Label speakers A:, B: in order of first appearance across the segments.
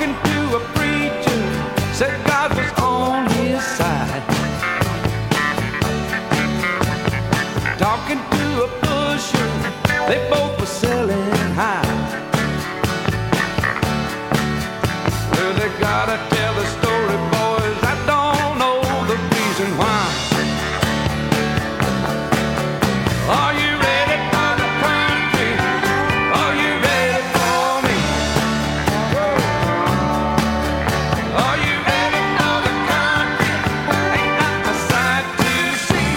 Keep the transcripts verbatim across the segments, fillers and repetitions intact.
A: talking to a preacher, said God was on his side. Talking to a pusher, they both were selling high. Well, they gotta tell the story, boys, I don't know the reason why. Are you ready for the country? Are you ready for me? Are you ready for the country? Ain't got a sight to see.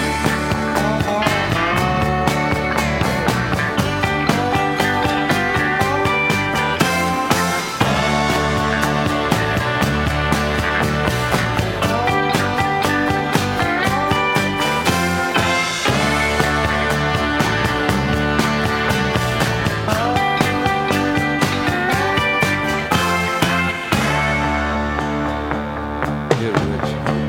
A: Get rich.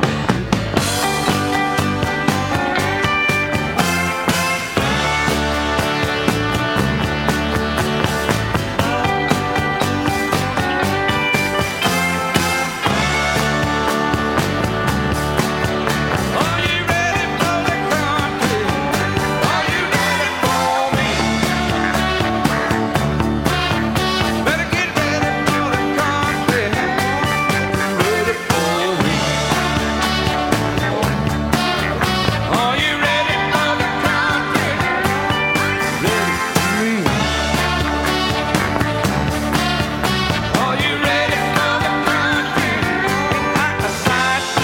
A: Are you ready for the country? Are you ready for me? Better get ready for the country. Ready for me. Are you ready for the country? Ready for me. Are you ready for the country? Ain't got a sight to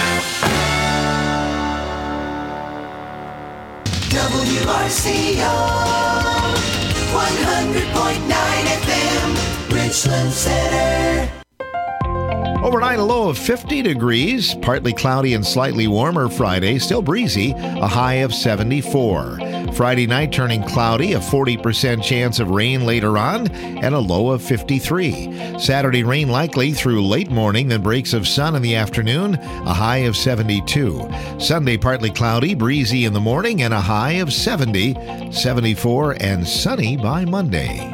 B: W R C O one hundred point nine F M, Richland Center.
C: Overnight, a low of fifty degrees, partly cloudy and slightly warmer Friday, still breezy, a high of seventy-four. Friday night turning cloudy, a forty percent chance of rain later on, and a low of fifty-three. Saturday rain likely through late morning, then breaks of sun in the afternoon, a high of seventy-two. Sunday partly cloudy, breezy in the morning, and a high of seventy, seventy-four, and sunny by Monday.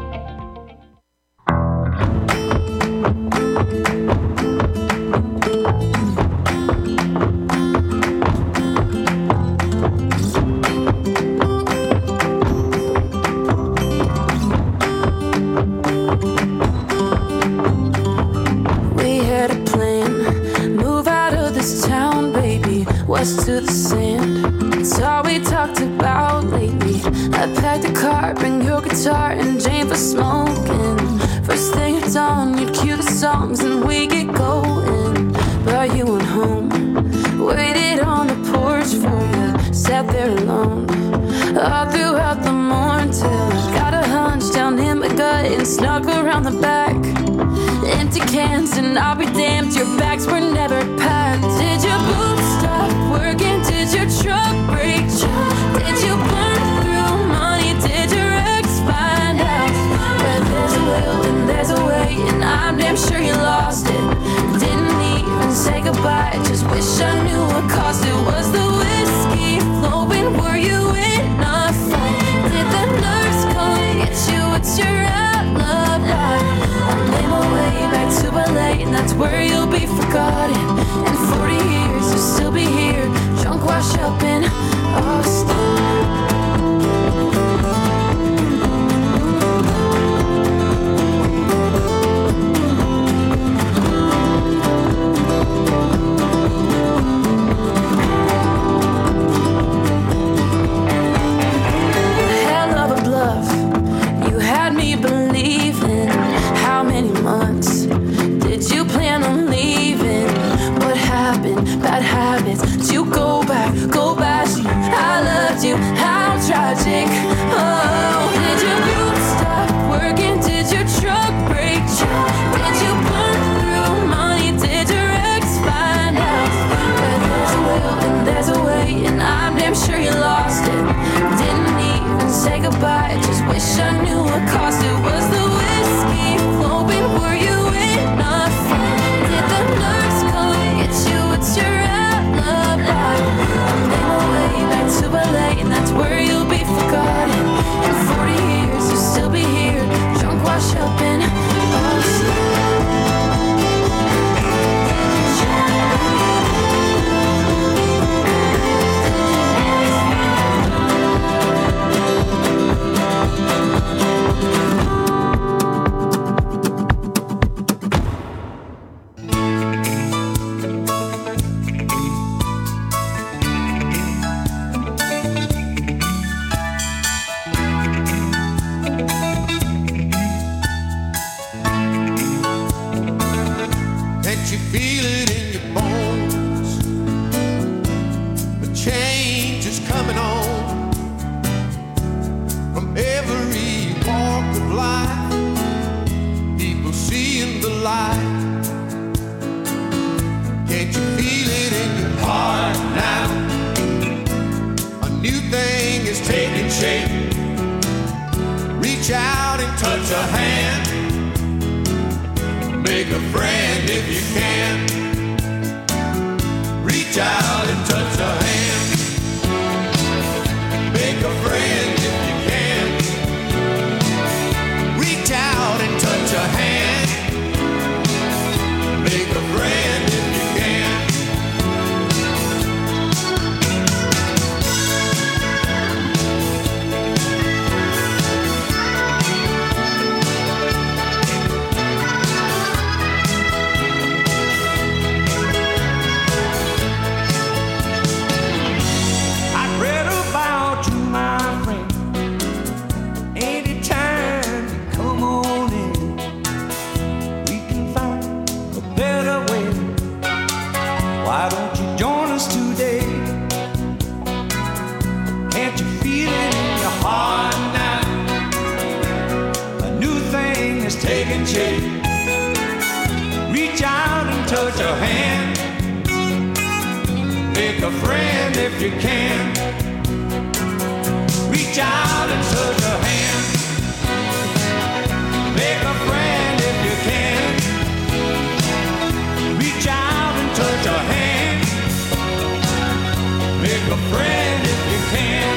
D: We had a plan, move out of this town, baby, west to the sand. It's all we talked about lately. I packed a car, bring your guitar, and Jane for smoking. First thing at dawn, you'd cue the songs and we get going. But you went home, waited on the porch for you, sat there alone all throughout the morning till I got a hunch down in my gut and snuck around the back. Empty cans and I'll be damned, your bags were never packed. Did your boots stop working? Did your truck break down? Did you burn through money? Did your ex find out? Where there's a will and there's a way, and I'm damn sure you lost it. Didn't even say goodbye, just wish I knew what caused it. Was the whiskey flowing? Were you in a fight? Did the nurse come get you? What's your alibi? I made my way back to L A, and that's where you'll be forgotten. In forty years, you'll still be here, drunk, washed up in Austin. Hell of a bluff, you had me believing. How many months did you plan on leaving? What happened? Bad habits. Did you go back? Go back. I loved you. How tragic. Oh, did your boots stop working? Did your truck break down? Did you burn through money? Did your ex find out? Where there's a will and there's a way, and I'm damn sure you lost it. Didn't even say goodbye, just wish I knew what caused it. Was the whiskey flowing? Were you in a fight? Did the nurse come get you? What's your alibi?
A: shape. Reach out and touch a hand. Make a friend if you can. Reach out and touch a hand. Make a friend if you can. Reach out and touch a hand. Make a friend if you can. I've read about you, my friend. Anytime you come on in, we can find a better way. Why don't you join us today? Can't you feel it in your heart now? A new thing is taking shape. Reach out and touch a hand. Make a friend if you can. Reach out and touch a hand. Make a friend if you can. Reach out and touch a hand. Make a friend if you can.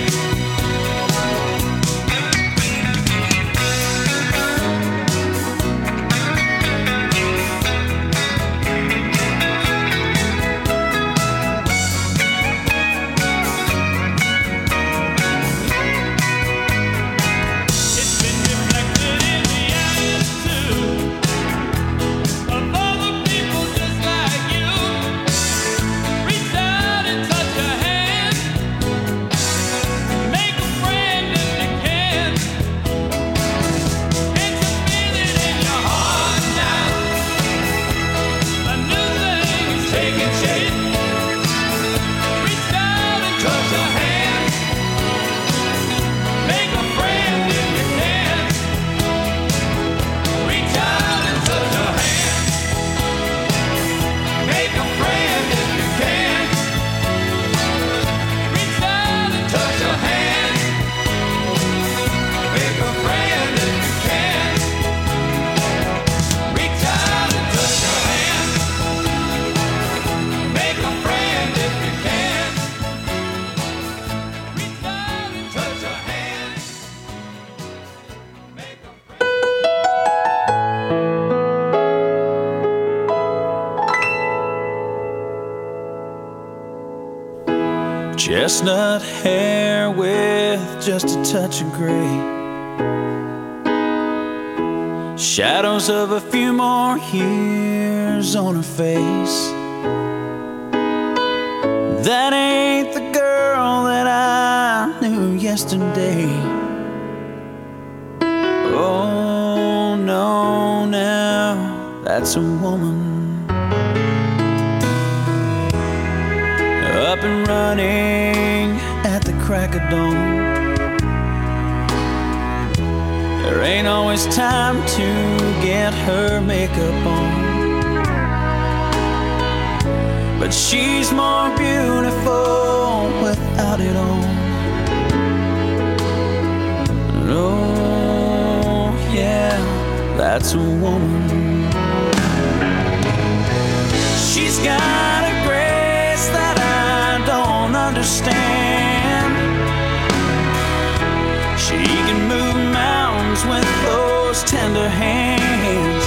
A: It's been reflected in the attitude of other people just like you. Reach out and touch a hand. Make a friend if you can. Can't you feel it in your heart now? A new thing is taking shape. Reach out and touch a hand. Make a friend if you can. Reach out and touch a hand. Make a friend if you can. Reach out and touch a hand. Make a friend if you can. Reach out and touch a hand. Make a friend if you can. Reach out and touch a hand. Make a
E: Chestnut hair with just a touch of gray. Shadows of a few more years on her face. That ain't the girl that I knew yesterday. Oh no, now that's a woman. Up and running at the crack of dawn. There ain't always time to get her makeup on, but she's more beautiful without it on. Oh yeah, that's a woman. She's got a grace that I don't understand. She can move mountains with those tender hands.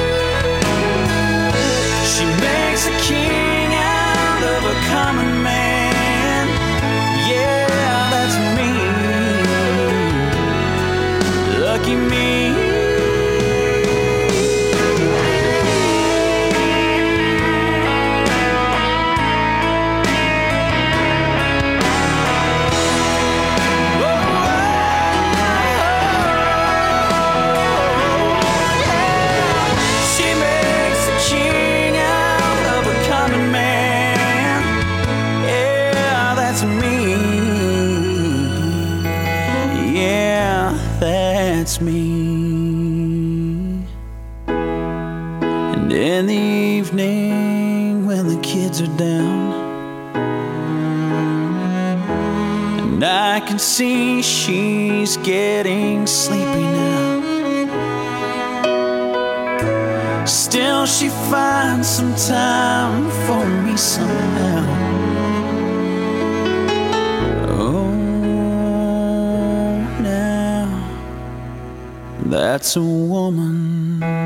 E: She makes a king out of a common man. Yeah, that's me. Lucky me. That's me. And in the evening when the kids are down and And I can see she's getting sleepy now. Still she finds some time for me somehow. Oh, now that's a woman.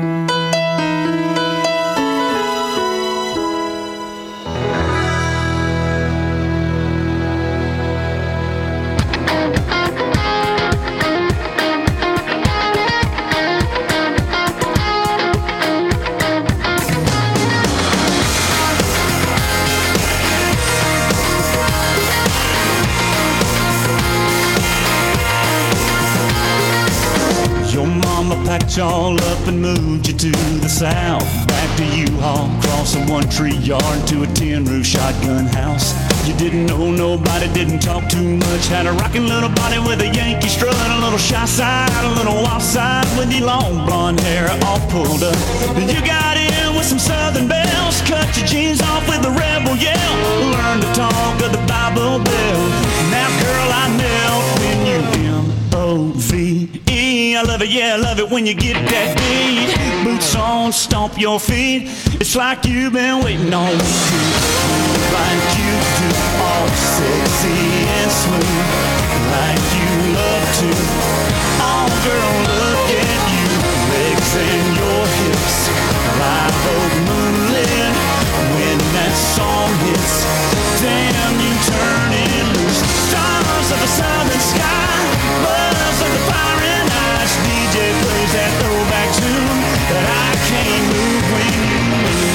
E: Packed y'all up and moved you to the south. Back to U-Haul, cross a one-tree yard to a tin-roof shotgun house. You didn't know nobody, didn't talk too much. Had a rockin' little body with a Yankee strut, a little shy side, a little wild side, with your long blonde hair all pulled up. You got in with some southern bells, cut your jeans off with a rebel yell. Learn to talk of the Bible Belt. Now, girl, I melt when you M O V E. I love it, yeah, I love it when you get that beat. Boots on, stomp your feet. It's like you've been waiting on me to. Like you do, all sexy and smooth, like you love to. Oh, girl, look at you, legs and your hips. Live oak moonlit when that song hits. Damn, you turn it loose. Stars of the southern sky, buzz of the fire and ice. D J plays that throwback tune that I can't move when you move.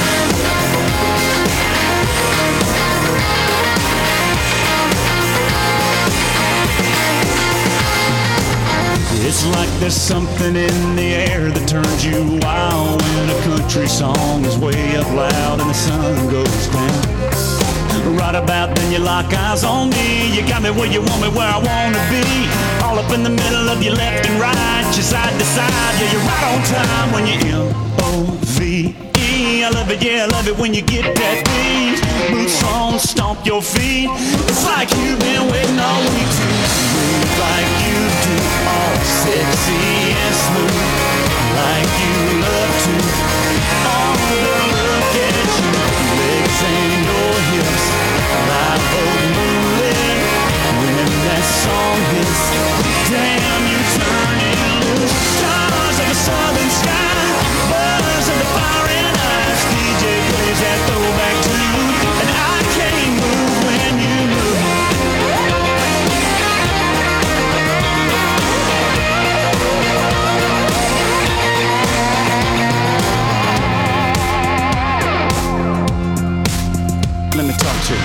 E: It's like there's something in the air that turns you wild when a country song is way up loud and the sun goes down. Right about then you lock eyes on me. You got me where you want me, where I wanna be. All up in the middle of your left and right, your side to side. Yeah, you're right on time when you M O V E. I love it, yeah, I love it when you get that beat. Boots on, stomp your feet. It's like you've been waiting all week to move like you do. All sexy and smooth, like you love to. Oh, girl, look at you, legs and your hips. Live oak moonlit when that song hits. Damn, you turn it loose. Stars of the southern sky, buzz of the fire and ice. D J plays that throwback tune, and I can't move when you move. Let me talk to you.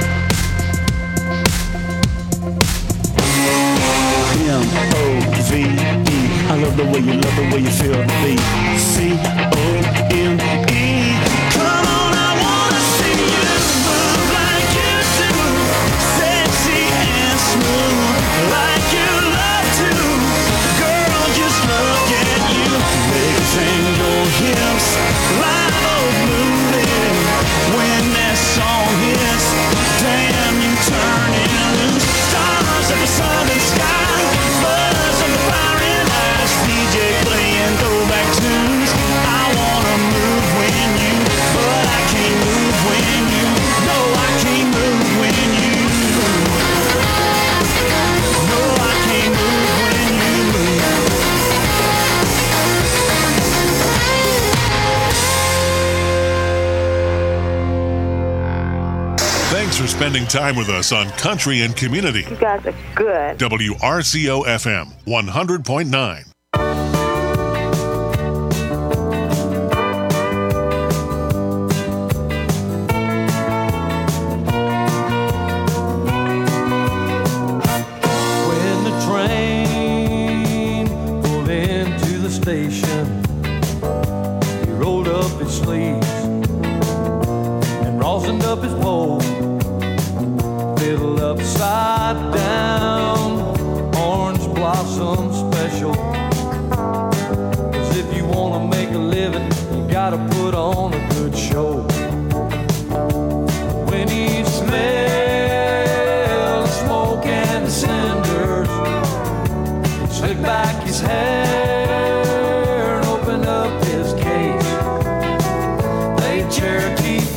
E: M O V E. I love the way you love the way you feel the beat. C O M E. Come on, I wanna see you move like you do. Sexy and smooth, like you love to. Girl, just look at you. Legs and your hips. Live oak moving when that song hits. Damn, you turn it loose. Stars of the southern sky, buzz of the fire and ice. D J playing throwback tunes. I wanna move when you, but I can't move when you. No, I can't move when you move. No, I can't move when you move.
F: Thanks for spending time with us on Country and Community.
G: You guys are good.
F: W R C O F M one hundred point nine.
A: When the train pulled into the station, he rolled up his sleeves and rosined up his pole. Fiddle upside down, orange blossom special. 'Cause if you wanna make a living, you gotta put on a good show. When he smelled smoke and the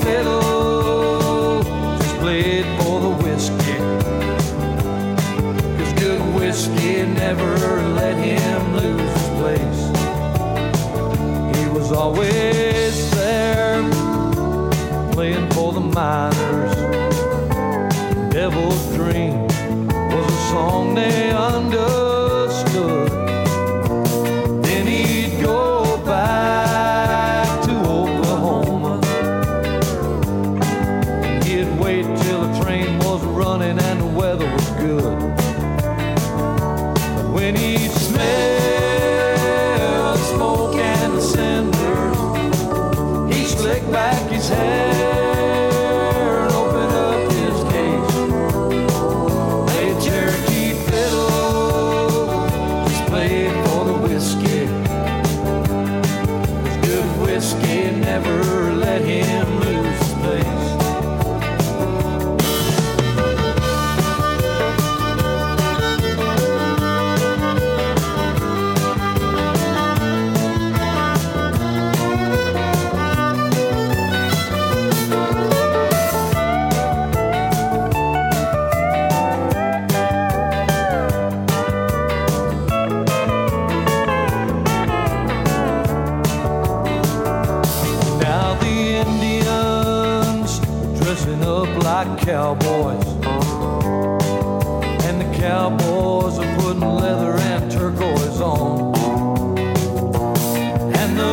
A: fiddle, just played for the whiskey. 'Cause good whiskey never let him lose his place. He was always there, playing for the miners. Devil's Dream was a song they understood. Then he'd go back to Oklahoma. He'd wait till the train was running and the weather was good. But when he'd smell the smoke and the cinders, he'd slick back his hair and open up his case. Play Cherokee fiddle, just played for the whiskey. 'Cause good whiskey never let him lose his place. Now the Indians dressing up like cowboys, and the cowboys are putting leather and turquoise on, and the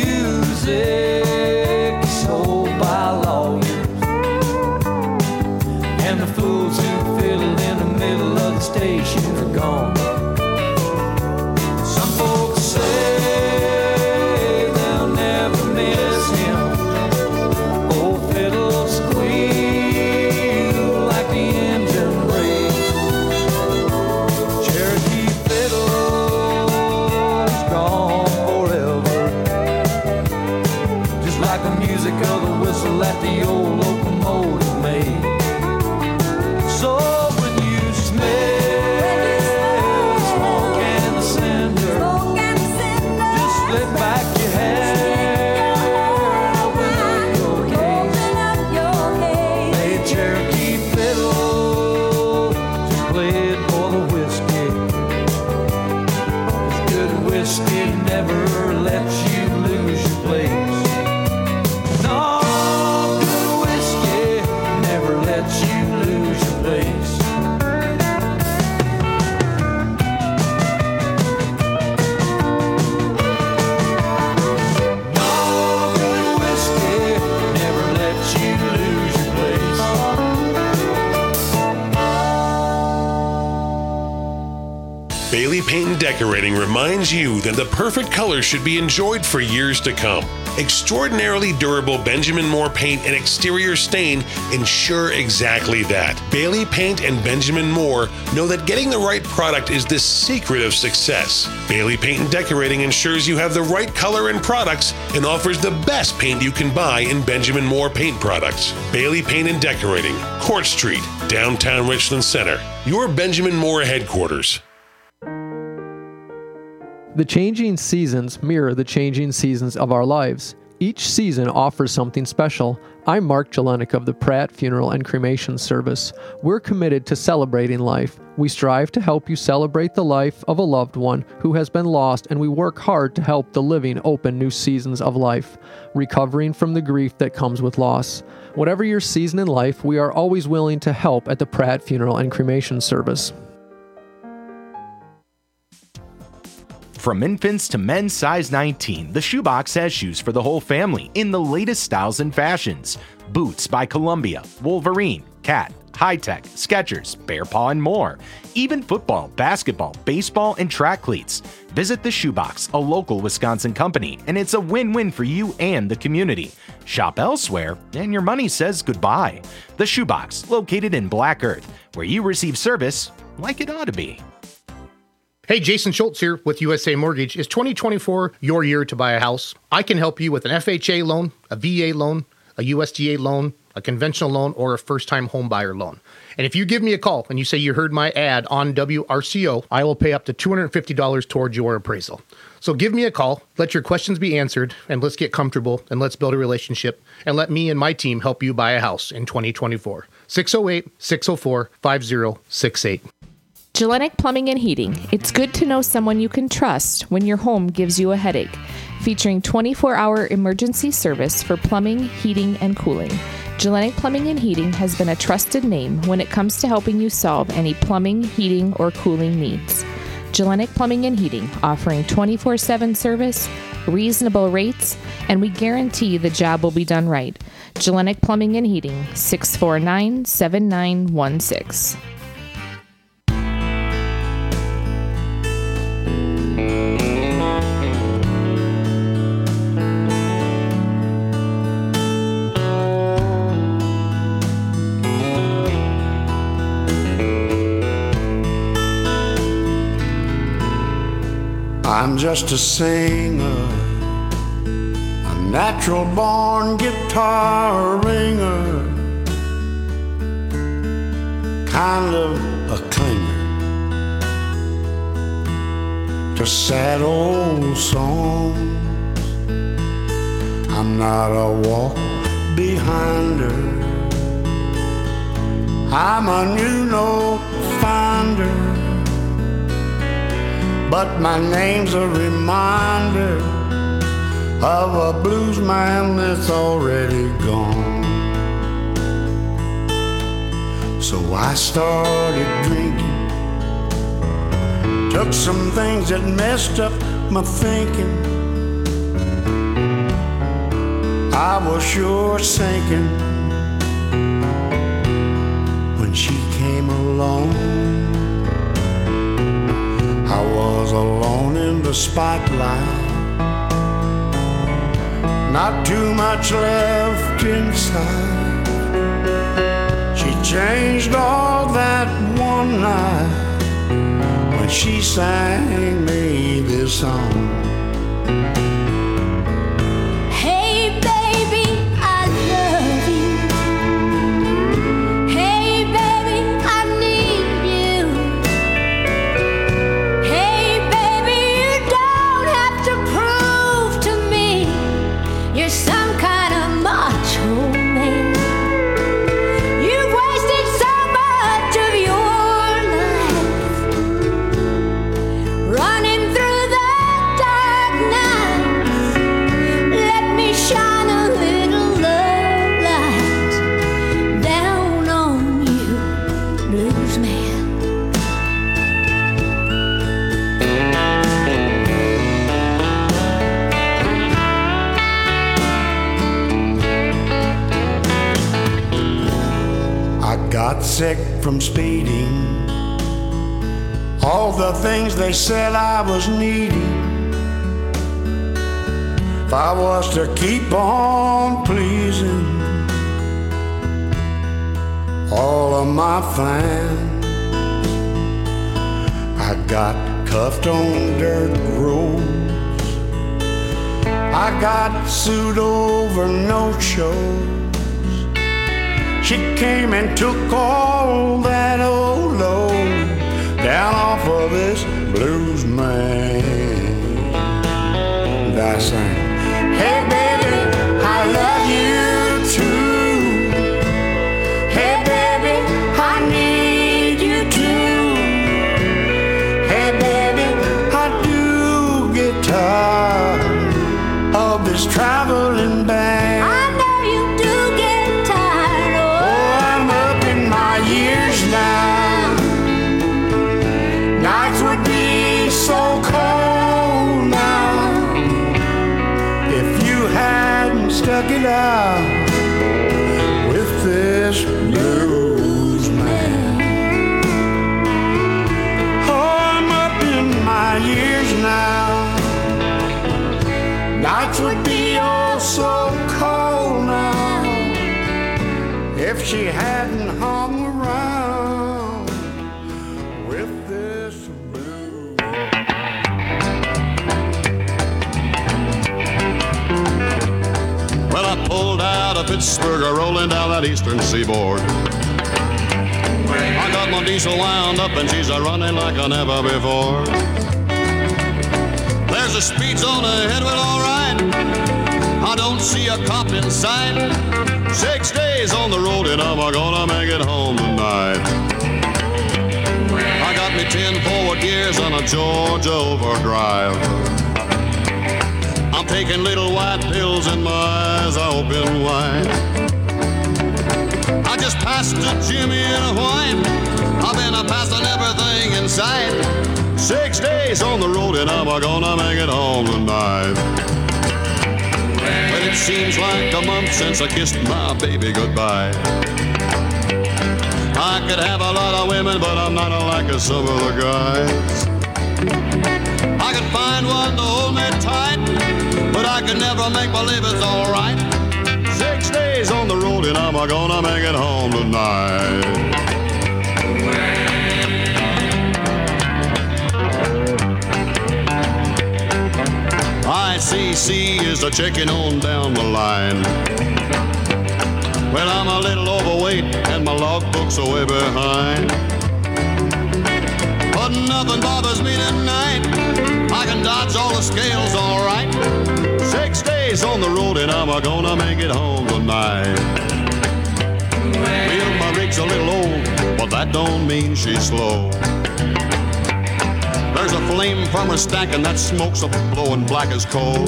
A: music is sold by lawyers, and the fools who fiddle in the middle of the station are gone. Some folks say they'll never miss him. Old fiddle squeal like the engine brakes. Cherokee fiddle's gone forever, just like the music of the whistle that the old locomotive made. So when you smell the smoke and the cinder, just slip back your hair and open up your case. Play Cherokee fiddle, just play it for the whiskey. 'Cause good whiskey never lets you lose your place. No, good whiskey never lets you lose your place. No, good whiskey never lets you lose your place.
F: Bailey Paint and Decorating reminds you that the perfect color should be enjoyed for years to come. Extraordinarily durable Benjamin Moore paint and exterior stain ensure exactly that. Bailey Paint and Benjamin Moore know that getting the right product is the secret of success. Bailey Paint and Decorating ensures you have the right color and products and offers the best paint you can buy in Benjamin Moore paint products. Bailey Paint and Decorating, Court Street, downtown Richland Center. Your Benjamin Moore headquarters.
G: The changing seasons mirror the changing seasons of our lives. Each season offers something special. I'm Mark Jelenik of the Pratt Funeral and Cremation Service. We're committed to celebrating life. We strive to help you celebrate the life of a loved one who has been lost, and we work hard to help the living open new seasons of life, recovering from the grief that comes with loss. Whatever your season in life, we are always willing to help at the Pratt Funeral and Cremation Service.
H: From infants to men's size nineteen, the Shoebox has shoes for the whole family in the latest styles and fashions. Boots by Columbia, Wolverine, Cat, High Tech, Skechers, Bear Paw, and more. Even football, basketball, baseball, and track cleats. Visit the Shoebox, a local Wisconsin company, and it's a win-win for you and the community. Shop elsewhere, and your money says goodbye. The Shoebox, located in Black Earth, where you receive service like it ought to be.
I: Hey, Jason Schultz here with U S A Mortgage. Is twenty twenty-four your year to buy a house? I can help you with an F H A loan, a V A loan, a U S D A loan, a conventional loan or a first-time home buyer loan. And if you give me a call and you say you heard my ad on W R C O, I will pay up to two hundred fifty dollars towards your appraisal. So give me a call, let your questions be answered, and let's get comfortable, and let's build a relationship, and let me and my team help you buy a house in twenty twenty-four. six oh eight, six oh four, five oh six eight.
J: Gellenic Plumbing and Heating. It's good to know someone you can trust when your home gives you a headache. Featuring twenty-four hour emergency service for plumbing, heating, and cooling. Gellenic Plumbing and Heating has been a trusted name when it comes to helping you solve any plumbing, heating, or cooling needs. Gellenic Plumbing and Heating, offering twenty-four seven service, reasonable rates, and we guarantee the job will be done right. Gellenic Plumbing and Heating, six four nine, seven nine one six.
K: I'm just a singer, a natural born guitar ringer, kind of a clinger to sad old songs. I'm not a walk behind her, I'm a new note finder. But my name's a reminder of a blues man that's already gone. So I started drinking, took some things that messed up my thinking. I was sure sinking when she came along. I was alone in the spotlight, not too much left inside. She changed all that one night when she sang me this song. Sick from speeding, all the things they said I was needing. If I was to keep on pleasing all of my fans, I got cuffed on dirt roads, I got sued over no shows. She came and took all that old load down off of this blues man. And I sang, hey baby, I love you too. Hey baby, I need you too. Hey baby, I do get tired of this traveling band. So cold now, if you hadn't stuck it out with this blues man. Oh, I'm up in my years now, nights would be oh so cold now if she hadn't hung around with this blues.
L: Well, I pulled out of Pittsburgh, rolling down that eastern seaboard. I got my diesel wound up and she's a running like I never before. There's a speed zone ahead, well, all right. I don't see a cop in sight. Six days on the road and I'm gonna make it home tonight. I got me ten forward gears on a Georgia overdrive. I'm taking little white pills and my eyes are open wide. I just passed a Jimmy and a white. I've been a passing everything in sight. Six days on the road and I'm gonna make it home tonight. But it seems like a month since I kissed my baby goodbye. I could have a lot of women, but I'm not like some of the guys. I could find one to hold me tight, but I could never make believe it's alright. Six days on the road and I'm gonna make it home tonight. I C C is a checking on down the line. Well, I'm a little overweight and my logbook's are way behind. But nothing bothers me tonight. I can dodge all the scales all right. Six days on the road and I'm gonna make it home tonight. Well, my rig's a little old, but that don't mean she's slow. There's a flame from her stack and that smoke's a blowing black as coal.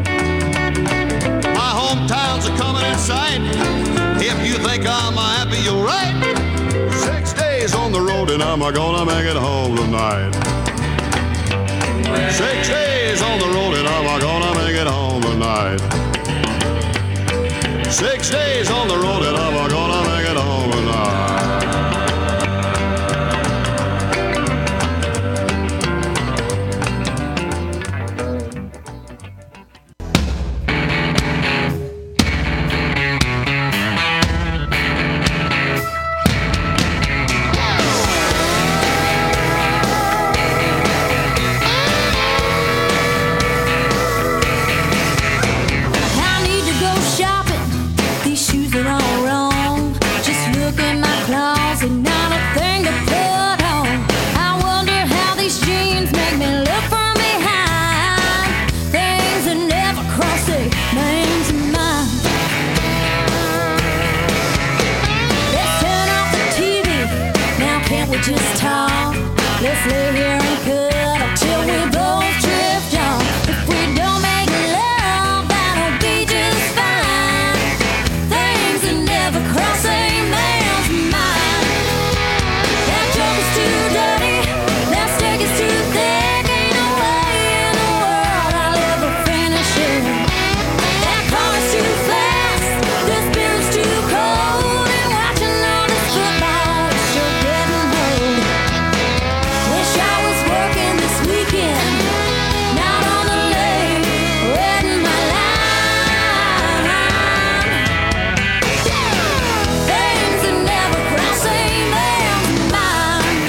L: My hometown's a coming in sight. If you think I'm happy, you're right. Six days on the road and I'm gonna make it home tonight. Six days on the road and I'm gonna make it home tonight. Six days on the road and I'm gonna make it home tonight.
M: Just talk. Let's lay here and cut until we both drift off. If we don't make love, that'll be just fine. Things that never cross a man's mind. That joke is too dirty. That stick is too thick. Ain't no way in the world I'll ever finish it. That car is too fast. This beer is too cold. And watching all this football is sure getting old. Wish I was working this weekend, not on the lake, wetting my line. Things that never cross a man's mind.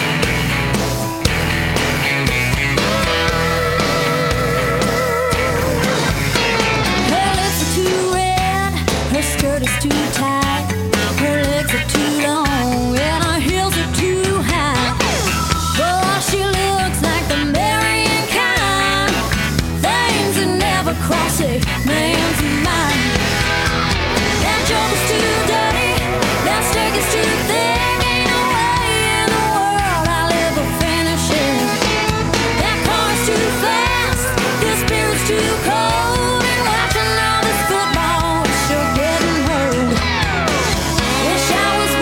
M: Her lips are too red, her skirt is too tight, her legs are too long, and her heels are too high. Boy, she looks like the marrying kind. Things that never cross a man's mind. That joke is too dirty. That stick is too thick. Ain't no way in the world I'll ever finish it. That car is too fast. This beer is too cold. And watching all this football is sure getting old. Wish I was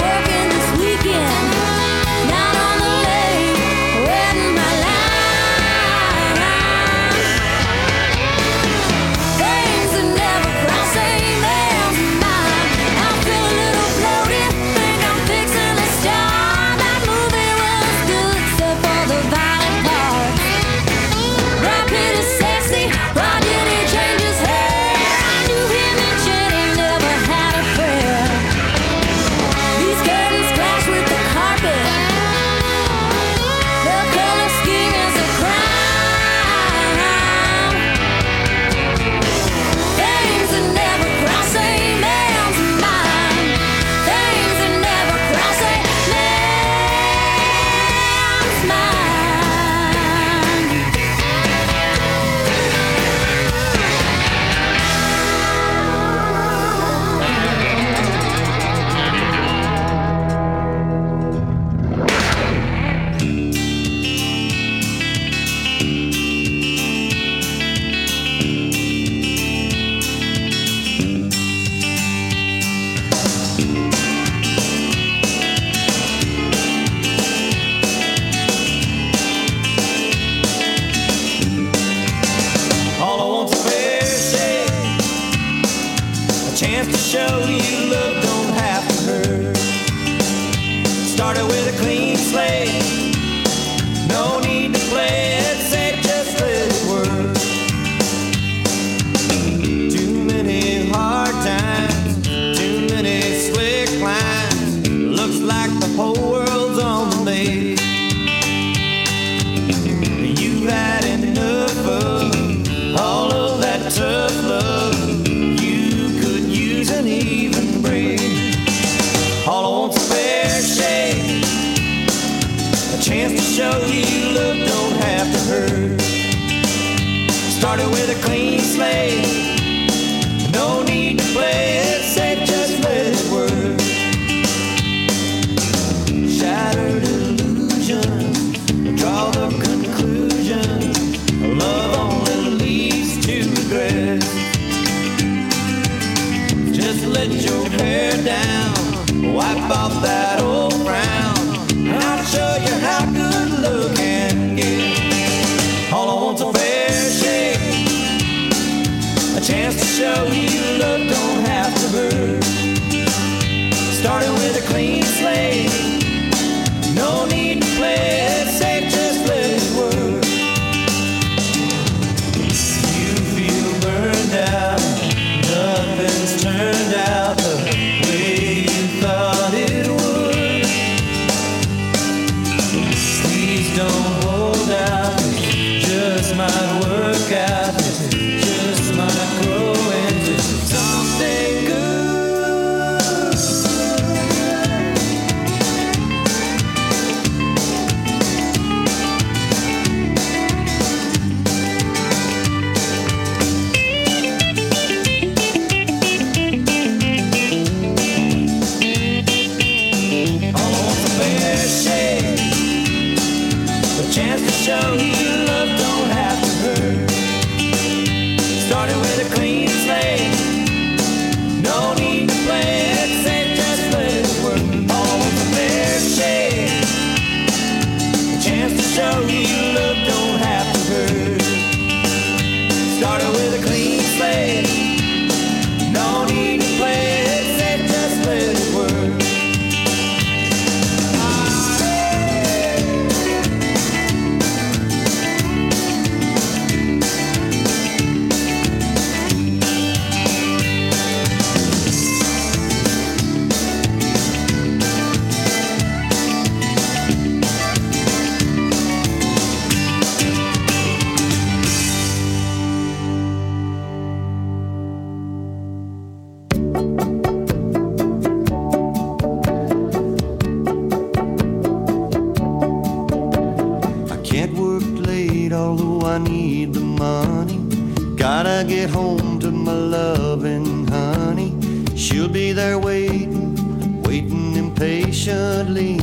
N: you love don't have to hurt. Started with a clean slate. No need to play it safe, just let it work. Too many hard times, too many slick lines. Looks like the whole world's on the leg. You've had enough of all of that tough love. You could use an even break. All I want's a fair shake, a chance to show you love don't have to hurt. Started with a clean slate. No need to play it safe, just let it work. Shattered illusion, draw the conclusion. Love only leads to regret. Just let your hair down, wipe off that old frown, and I'll show you how good love can get. All I want's a fair shake, a chance to show you love don't have to hurt. Started with a clean slate. No need to play it safe, just let it work. You feel burned out, nothing's turned out the way you thought it would. Please don't hold out, it just might work out. It just might grow into something good. Chance to show you love don't have to hurt. Started with a clean slate. No need to play it safe, just let it work. All with a fair shake. A chance to show you love don't have to hurt. Started with a clean slate. No need to play it safe, just let it work. I need the money. Gotta get home to my loving honey. She'll be there waiting, waiting impatiently.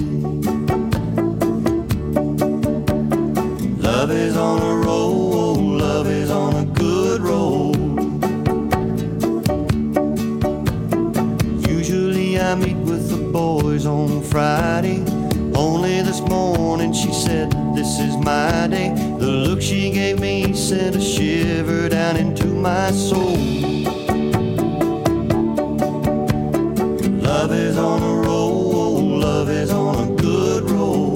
N: Love is on a roll, love is on a good roll. Usually I meet with the boys on Friday. Only this morning she said, this is my day. The look she gave me sent a shiver down into my soul. Love is on a roll, love is on a good roll.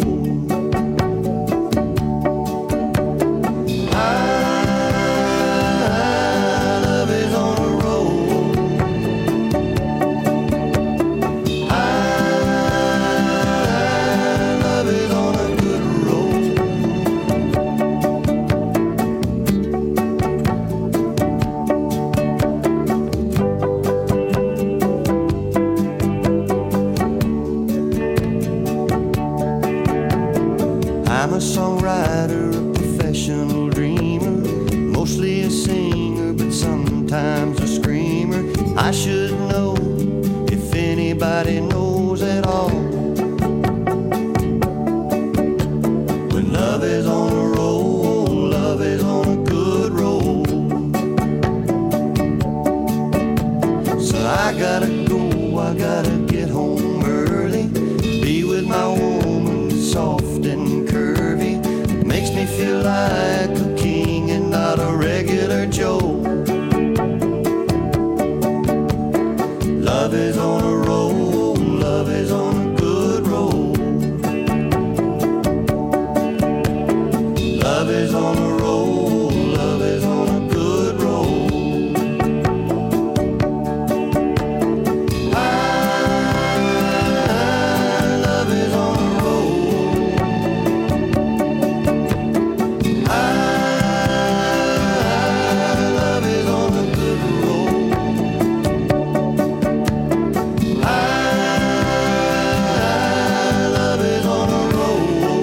N: I'm a songwriter, a professional dreamer, mostly a singer, but sometimes a screamer. I should know if anybody knows at all. When love is on a roll, love is on a good roll. So I gotta go, I gotta get home early, be with my woman, soft and curvy. Makes me feel like a king and not a regular Joe. Love
A: Love is on a roll, love is on a good roll. Love is on a roll, love is on a good roll. Ah, love is on a roll. Ah, love is on a good roll. Ah, love is on a roll.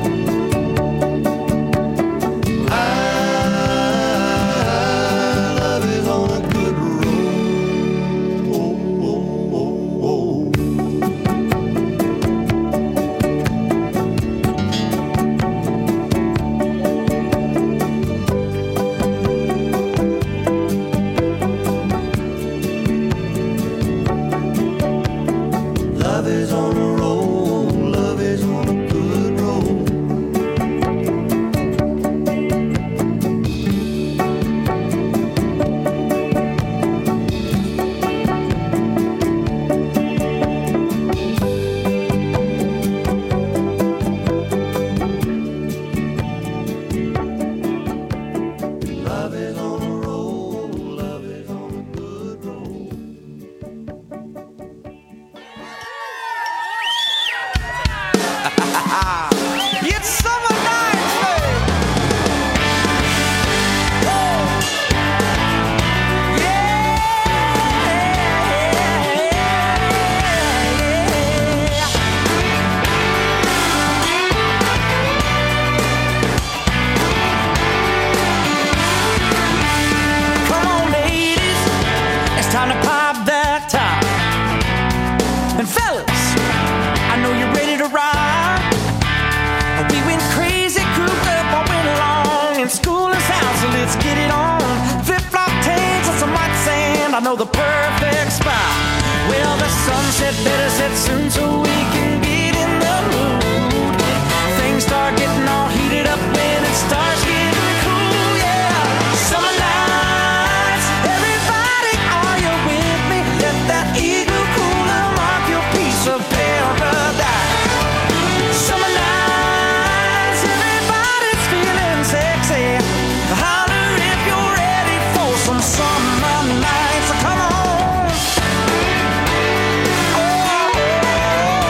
A: Love is on a good Love is on a roll, love is on a good roll. Love is on a roll, love is on a good roll.
N: It's summer nights, babe. Woo! Come on, ladies, it's time to pop that top. And fellas, I know you're ready to ride. We went crazy, cooped up all winter long in schoolers' house, so let's get it on. Flip-flop tanks and some white sand, I know the perfect spot. Well, the sunset better set soon so we can get in the mood. Things start getting all heated up when it starts getting cool, yeah. Summer nights, everybody, are you with me? Let that igloo cooler mark your piece of paradise. Summer nights, everybody's feeling sexy. Holler if you're ready for some summer nights. Come on. Oh,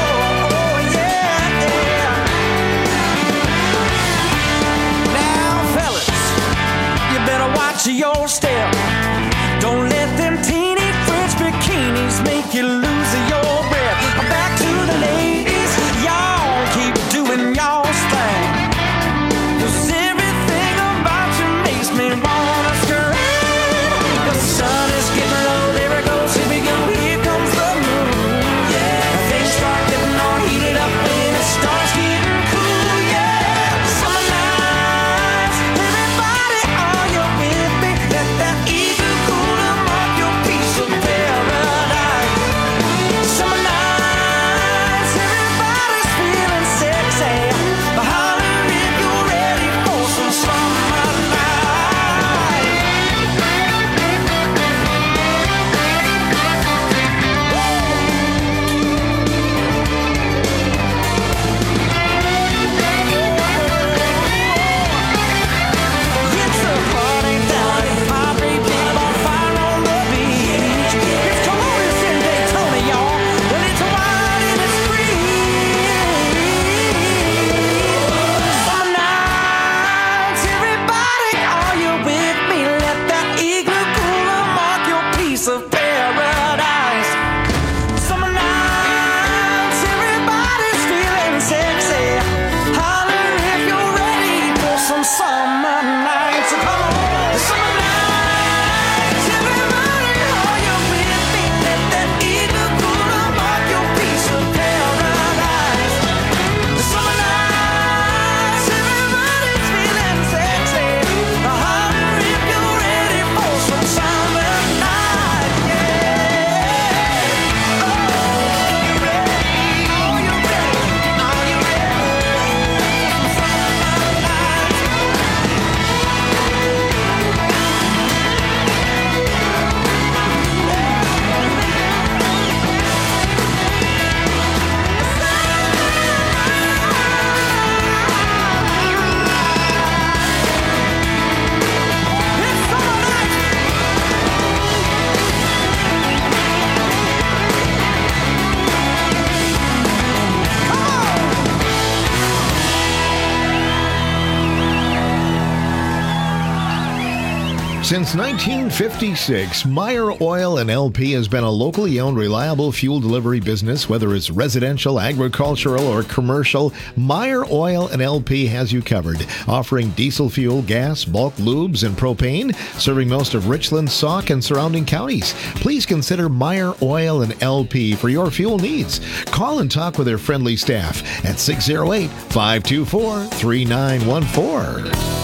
C: Since nineteen fifty-six, Meyer Oil and L P has been a locally owned, reliable fuel delivery business. Whether it's residential, agricultural, or commercial, Meyer Oil and L P has you covered. Offering diesel fuel, gas, bulk lubes, and propane, serving most of Richland, Sauk, and surrounding counties. Please consider Meyer Oil and L P for your fuel needs. Call and talk with their friendly staff at six oh eight, five two four, three nine one four.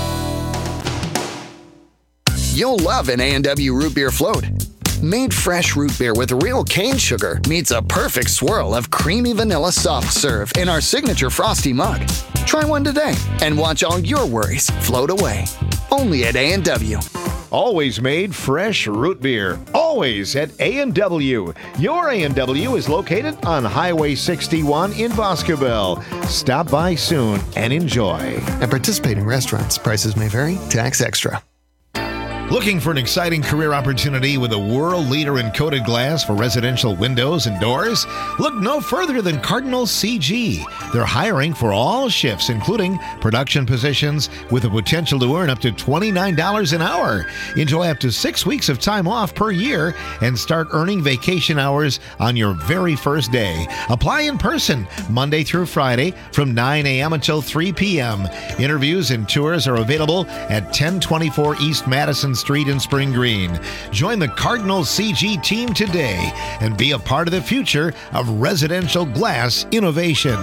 O: You'll love an A and W root beer float. Made fresh root beer with real cane sugar meets a perfect swirl of creamy vanilla soft serve in our signature frosty mug. Try one today and watch all your worries float away. Only at A and W.
C: Always made fresh root beer. Always at A and W. Your A and W is located on Highway sixty-one in Boscobel. Stop by soon and enjoy.
P: At participating restaurants, prices may vary. Tax extra.
C: Looking for an exciting career opportunity with a world leader in coated glass for residential windows and doors? Look no further than Cardinal C G. They're hiring for all shifts, including production positions, with the potential to earn up to twenty-nine dollars an hour. Enjoy up to six weeks of time off per year and start earning vacation hours on your very first day. Apply in person Monday through Friday from nine a.m. until three p.m. Interviews and tours are available at ten twenty-four East Madison Street in Spring Green. Join the Cardinal C G team today and be a part of the future of residential glass innovation.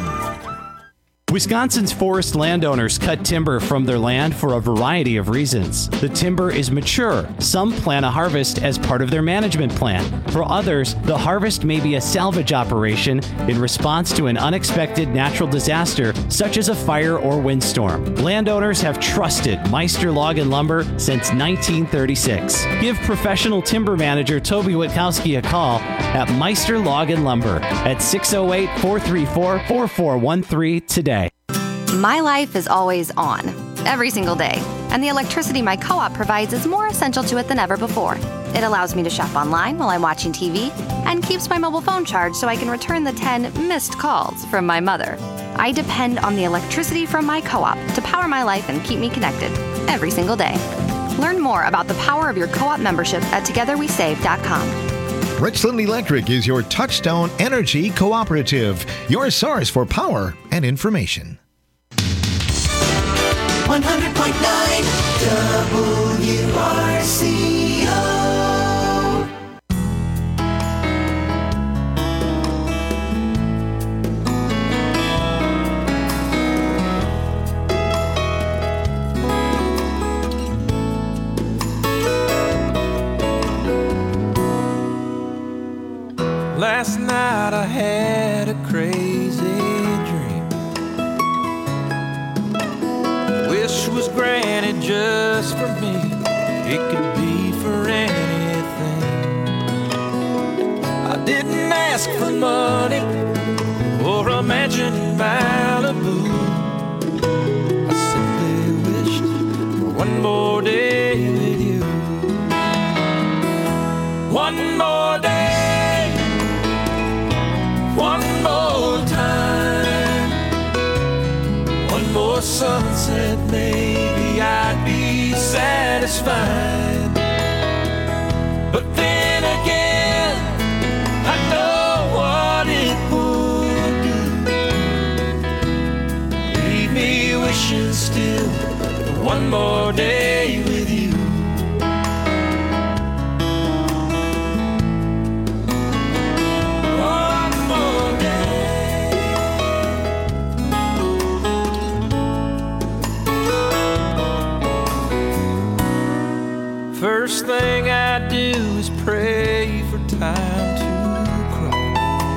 Q: Wisconsin's forest landowners cut timber from their land for a variety of reasons. The timber is mature. Some plan a harvest as part of their management plan. For others, the harvest may be a salvage operation in response to an unexpected natural disaster, such as a fire or windstorm. Landowners have trusted Meister Log and Lumber since nineteen thirty-six. Give professional timber manager Toby Witkowski a call at Meister Log and Lumber at six oh eight, four three four, four four one three today.
R: My life is always on, every single day, and the electricity my co-op provides is more essential to it than ever before. It allows me to shop online while I'm watching T V and keeps my mobile phone charged so I can return the ten missed calls from my mother. I depend on the electricity from my co-op to power my life and keep me connected every single day. Learn more about the power of your co-op membership at together we save dot com.
C: Richland Electric is your Touchstone Energy Cooperative, your source for power and information.
B: one hundred point nine W R C O.
N: Last night I had a crazy dream. Wish was granted just for me. It could be for anything. I didn't ask for money or a mansion in Malibu. I simply wished for one more day with you. One more day. One more time, one more sunset, maybe I'd be satisfied. But then again, I know what it would do. Leave me wishing still for one more day with you. First thing I do is pray for time to cry.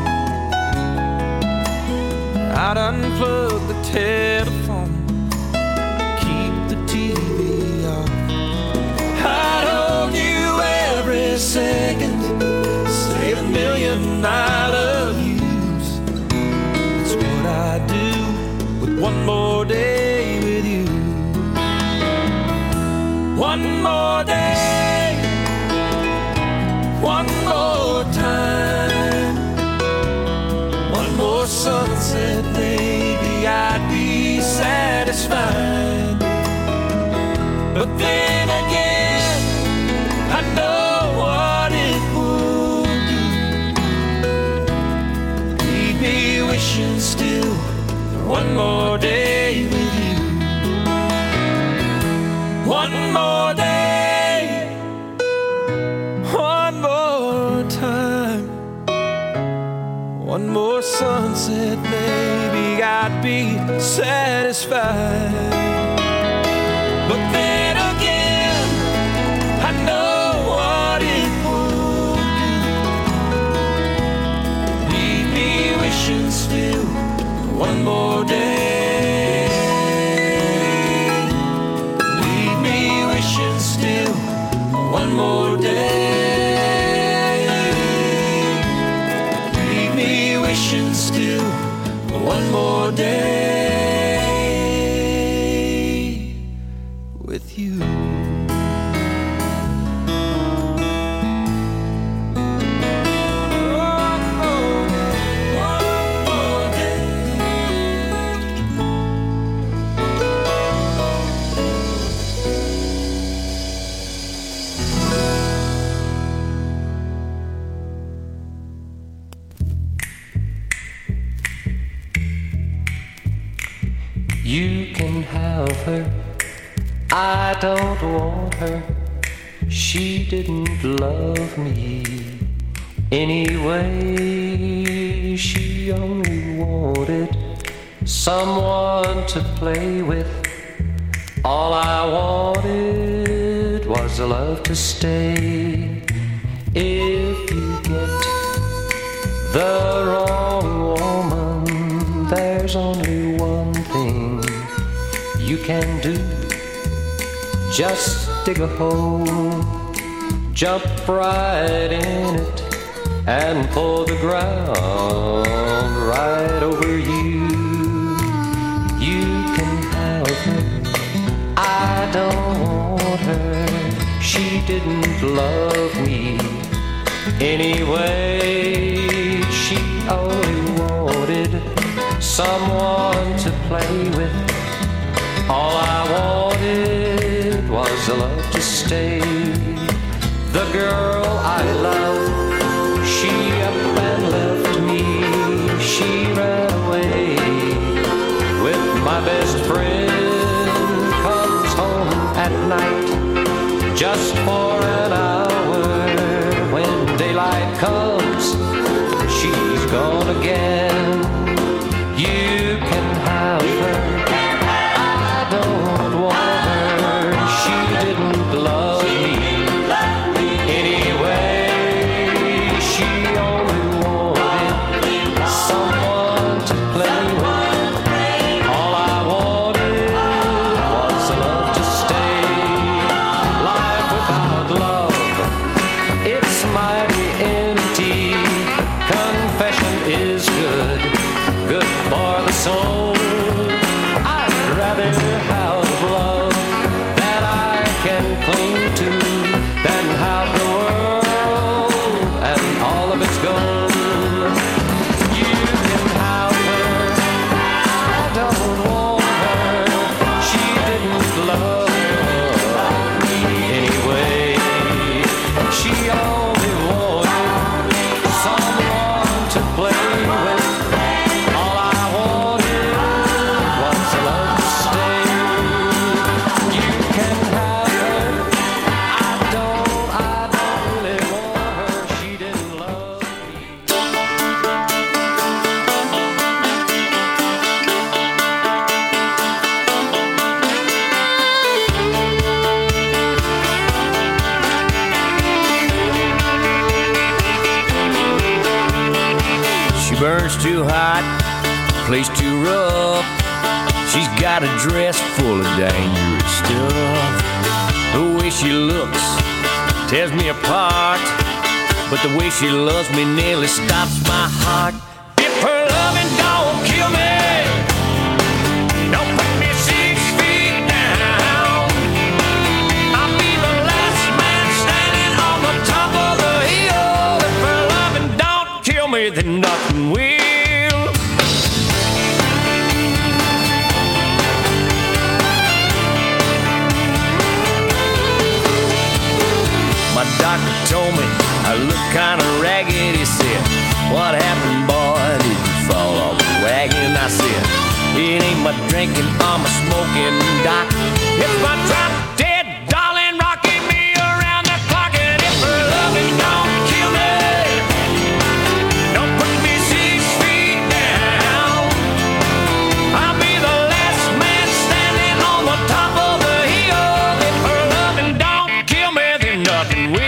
N: I'd unplug the telephone, keep the T V off. I'd hold you every second, say a million I love yous. That's what I do with one more day with you. One more day, one more time, one more sunset, maybe I'd be satisfied. But then again, wishing still one more day with you. One more day, one more time, one more sunset, maybe I'd be satisfied. But then again, I know what it would do. Leave me wishing still one more day. Leave me wishing still one more day. Leave me wishing still one more day with you. You can have her, I don't want her. She didn't love me anyway. She only wanted someone to play with. All I wanted was a love to stay. If you get the wrong woman, there's only one thing you can do. Just dig a hole, jump right in it, and pour the ground right over you. You can have her, I don't want her. She didn't love me anyway. She only wanted someone to play with. All I wanted was a love to stay. The girl I love, she up and left me. She ran away with my best friend. Comes home at night just for an hour. When daylight comes, she's gone again. You can have her, I don't want her. She didn't love me anyway. She only wanted someone to play with. All I wanted was a love to stay. Life without love, it's mighty empty. Confession is good, good for the soul. I'd rather have love that I can cling to than have the world and all of its gold. You can have her, I don't want her. She didn't love me anyway. She only wanted someone to play with. All I wanted was a love to stay. You can have her, I don't, I don't really want her. She didn't love me.
S: She burns too hot, plays too rough. She's got a dress full of dangerous stuff. The way she looks tears me apart, but the way she loves me nearly stops my heart. If her loving don't kill me, don't put me six feet down. I'll be the last man standing on the top of the hill. If her loving don't kill me, then nothing will. My doctor told me I look kinda ragged. He said, what happened, boy? Did you fall off the wagon? my drinking, on my smoking dock. It's my drop dead darling rocking me around the clock. And if her loving don't kill me, don't put me six feet down, I'll be the last man standing on the top of the hill. If her loving don't kill me, then nothing will.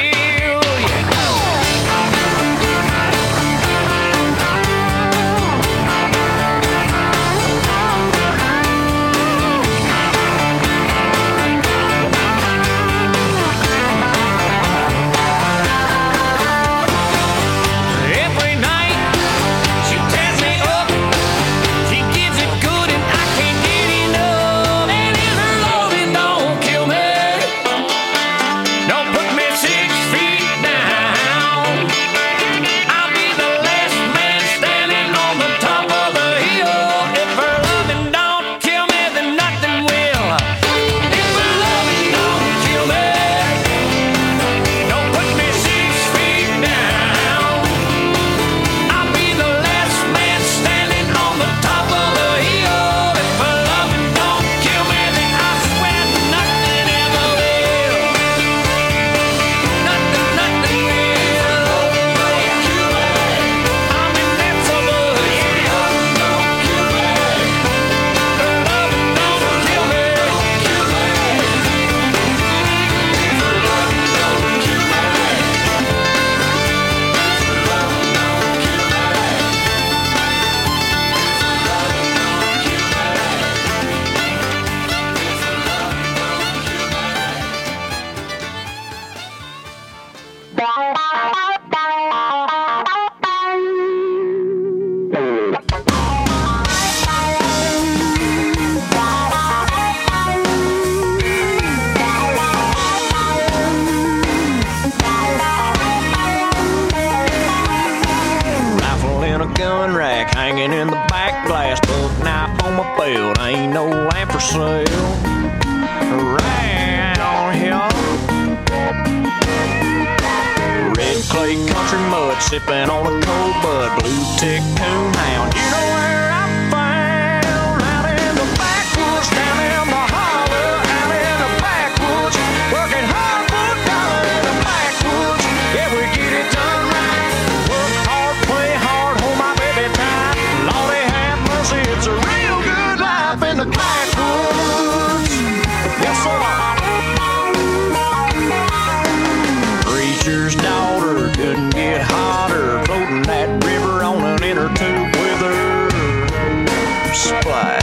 S: Gun rack hanging in the back, glass book knife on my belt, ain't no lamp for sale around here. Red clay country mud, sipping on a cold bud, blue tick coonhound. You know where I'm found? Out in the backwoods, down in the holler, out in the backwoods, working hard for a dollar in the backwoods. Yeah, we get it done right. Work hard, play hard, hold my baby tight. Lordy have mercy, it's a real good life in the backwoods. Yes, sir. Preacher's daughter couldn't get hotter, floating that river on an inner tube with her. Splash.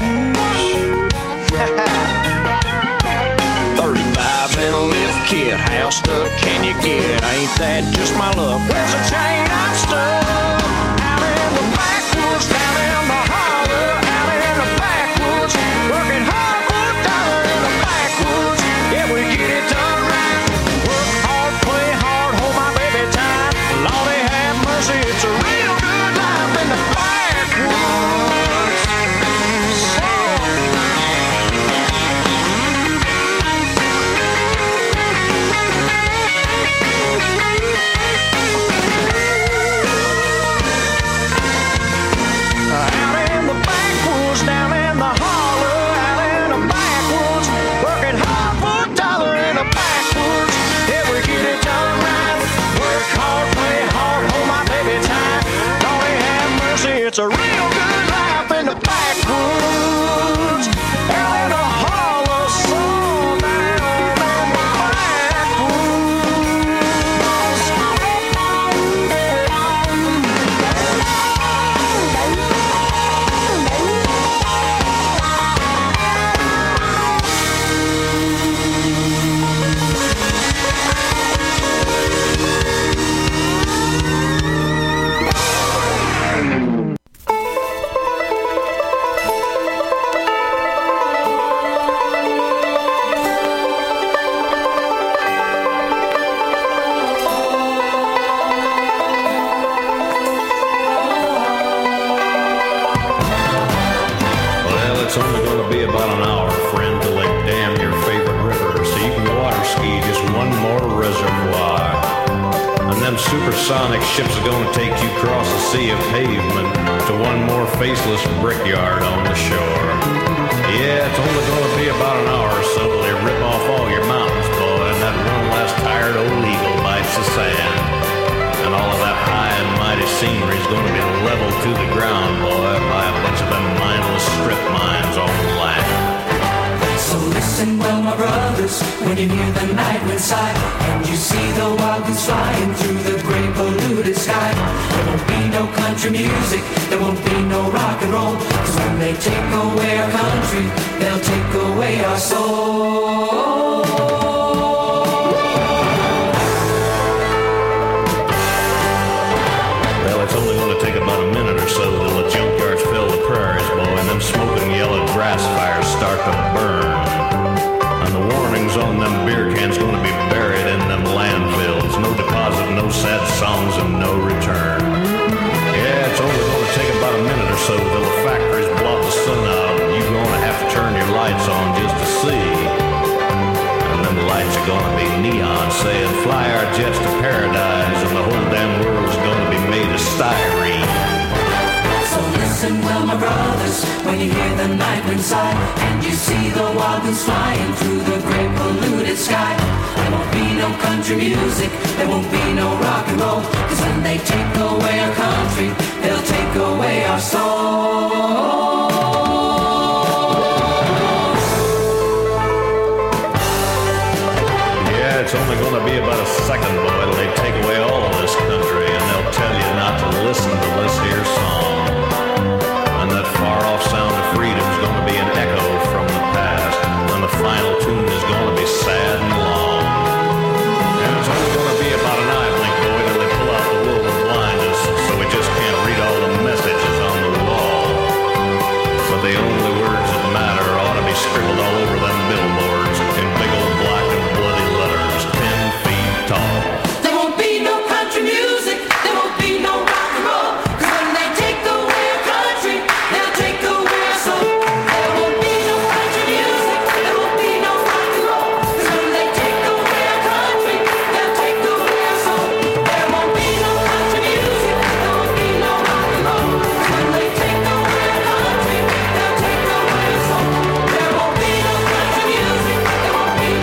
S: thirty-five in a lift kit, how stuck can you get? Ain't that just my luck? There's a chain I'm stuck. Out in the backwoods, down in the holler, out in the backwoods, working hard for a dollar in the backwoods. Yeah, we get it done right. Work hard, play hard, hold my baby tight. Lordy have mercy, it's a real good life in the backwoods. Out in the backwoods, down in the holler, out in the backwoods, working hard for a dollar in the backwoods. Yeah, we get it done right. Work hard, play hard, hold my baby tight. Lordy have mercy, it's a real good life in the backwoods. Out in the holler, so down in the
T: Well, it's only going to be about an hour, friend, to Lake Dam, your favorite river, so you can water ski just one more reservoir. And them supersonic ships are going to take you across a sea of pavement to one more faceless brickyard on the shore. Yeah, it's only going to be about an hour or so till they rip off all your mountains, boy, and that one last tired old eagle bites the sand. And all of that high and mighty scenery is going to be leveled to the ground, boy, by a bunch of them mindless strip mines on the land.
N: So listen well, my brothers, when you hear the night wind sigh, and you see the wild goose flying through the great polluted sky. There won't be no country music, there won't be no rock and roll, 'cause when they take away our country, they'll take away our soul.
T: Well, it's only going to take about a minute or so till the junkyards fill the prairies, boy, and them smoking yellow grass fires start to burn. And the warnings on them beer cans going to be buried in them landfills. No deposit, no sad songs, and no return. Yeah, it's only going to take about a minute or so till the factories blot the sun out, and you're going to have to turn your lights on just to see. And them lights are going to be neon saying, fly our jets to paradise, and the whole damn world's going to be made of styrene.
N: So listen well, my brothers, when you hear the night wind sigh, and you see the wild goose flying through the great polluted sky. There won't be no country music, there won't be no rock and roll, 'cause when they take away our country, they'll take away our soul.